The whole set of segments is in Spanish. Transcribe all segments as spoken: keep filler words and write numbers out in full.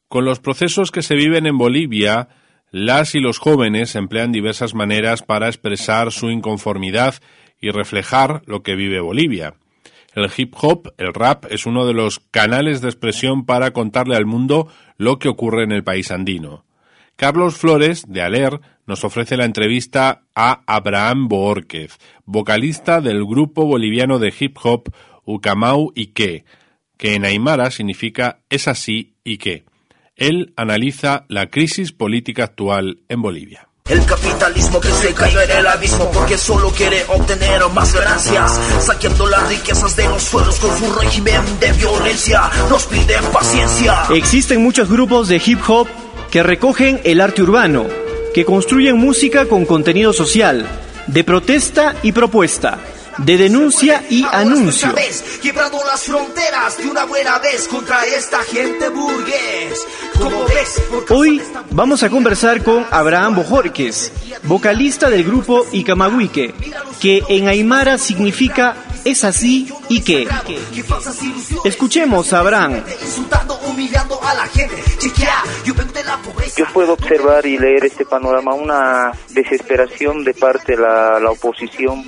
Con los procesos que se viven en Bolivia, las y los jóvenes emplean diversas maneras para expresar su inconformidad y reflejar lo que vive Bolivia. El hip hop, el rap, es uno de los canales de expresión para contarle al mundo lo que ocurre en el país andino. Carlos Flores, de Aler, nos ofrece la entrevista a Abraham Bohórquez, vocalista del grupo boliviano de hip hop Ucamau y Que, que en aymara significa es así y que. Él analiza la crisis política actual en Bolivia. El capitalismo que se cayó en el abismo porque solo quiere obtener más ganancias, saqueando las riquezas de los suelos con su régimen de violencia. Nos piden paciencia. Existen muchos grupos de hip hop que recogen el arte urbano, que construyen música con contenido social, de protesta y propuesta, de denuncia y anuncio. Quebrando las fronteras de una buena vez contra esta gente burgués. Como ves, hoy vamos a conversar con Abraham Bohórquez, vocalista del grupo Icamahuique, que en aymara significa es así y que. Escuchemos a Abraham. Yo puedo observar y leer este panorama, una desesperación de parte de la, la oposición,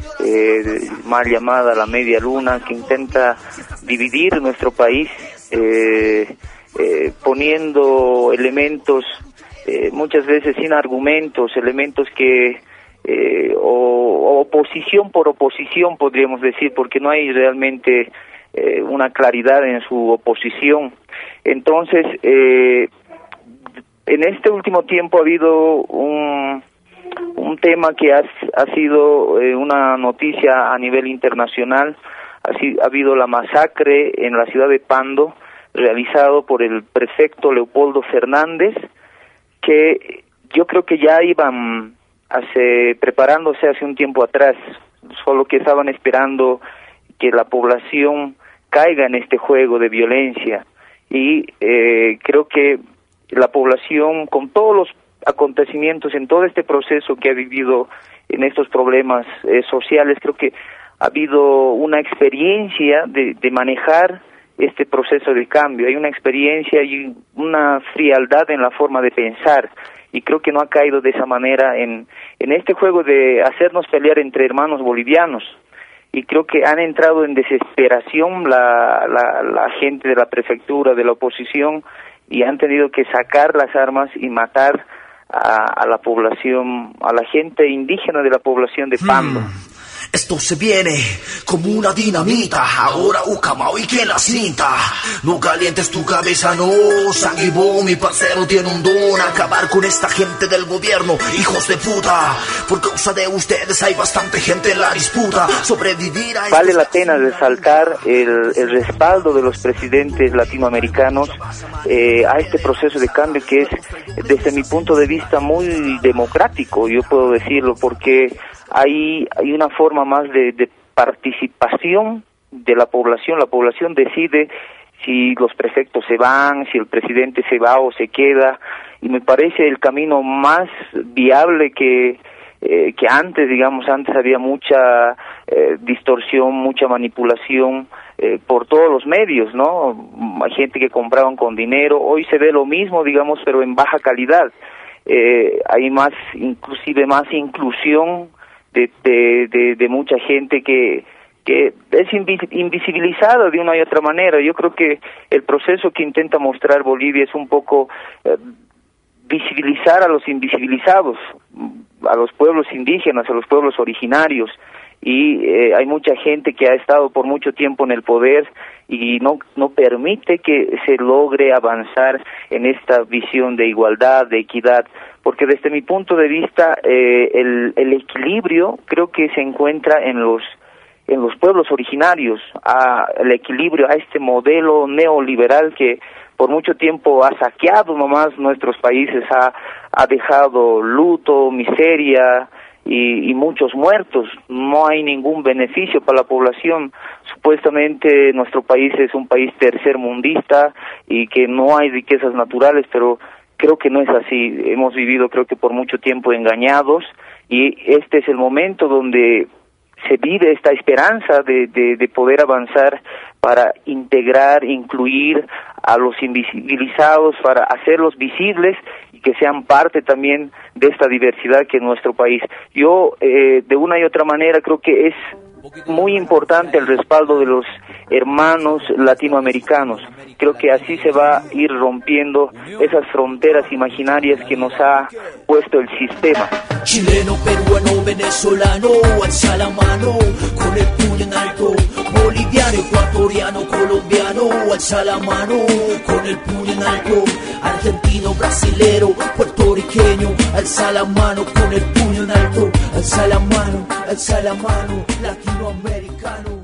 eh, mal llamada la media luna, que intenta dividir nuestro país, eh, eh, poniendo elementos, eh, muchas veces sin argumentos, elementos que, eh, o, o oposición por oposición podríamos decir, porque no hay realmente eh, una claridad en su oposición. Entonces, eh, en este último tiempo ha habido un un tema que ha, ha sido eh, una noticia a nivel internacional. Así, ha habido la masacre en la ciudad de Pando, realizado por el prefecto Leopoldo Fernández, que yo creo que ya iban hace, preparándose hace un tiempo atrás, solo que estaban esperando que la población caiga en este juego de violencia. Y eh, creo que la población, con todos los acontecimientos en todo este proceso que ha vivido en estos problemas eh, sociales, creo que ha habido una experiencia de, de manejar este proceso de cambio. Hay una experiencia y una frialdad en la forma de pensar, y creo que no ha caído de esa manera en, en este juego de hacernos pelear entre hermanos bolivianos. Y creo que han entrado en desesperación la, la, la gente de la prefectura, de la oposición, y han tenido que sacar las armas y matar a, a la población, a la gente indígena de la población de Pando. Hmm. Esto se viene como una dinamita, ahora Ucamau y que la cinta. No calientes tu cabeza, no, Sanguibó, mi parcero tiene un don, acabar con esta gente del gobierno, hijos de puta. Por causa de ustedes hay bastante gente en la disputa, sobrevivir a... Vale la pena resaltar el, el respaldo de los presidentes latinoamericanos eh, a este proceso de cambio que es, desde mi punto de vista, muy democrático, yo puedo decirlo, porque hay hay una forma más de, de participación de la población. La población decide si los prefectos se van, si el presidente se va o se queda, y me parece el camino más viable que eh, que antes, digamos, antes había mucha eh, distorsión, mucha manipulación eh, por todos los medios, ¿no? Hay gente que compraban con dinero, hoy se ve lo mismo, digamos, pero en baja calidad. Eh, hay más, inclusive más inclusión De, de, de, de mucha gente que, que es invisibilizada de una y otra manera. Yo creo que el proceso que intenta mostrar Bolivia es un poco eh, visibilizar a los invisibilizados, a los pueblos indígenas, a los pueblos originarios, y eh, hay mucha gente que ha estado por mucho tiempo en el poder y no, no permite que se logre avanzar en esta visión de igualdad, de equidad, porque desde mi punto de vista eh, el, el equilibrio creo que se encuentra en los en los pueblos originarios, a, el equilibrio a este modelo neoliberal que por mucho tiempo ha saqueado nomás nuestros países, ha, ha dejado luto, miseria y, y muchos muertos. No hay ningún beneficio para la población. Supuestamente nuestro país es un país tercermundista y que no hay riquezas naturales, pero creo que no es así. Hemos vivido, creo que por mucho tiempo engañados, y este es el momento donde se vive esta esperanza de, de, de poder avanzar para integrar, incluir a los invisibilizados, para hacerlos visibles y que sean parte también de esta diversidad que es nuestro país. Yo, eh, de una y otra manera, creo que es muy importante el respaldo de los hermanos latinoamericanos. Creo que así se va a ir rompiendo esas fronteras imaginarias que nos ha puesto el sistema. Chileno, peruano, venezolano, alza la mano con el puño en alto. Boliviano, ecuatoriano, colombiano, alza la mano con el puño en alto. Argentino, brasilero, puertorriqueño, alza la mano con el puño en alto. Alza la mano, alza la mano, latinoamericano.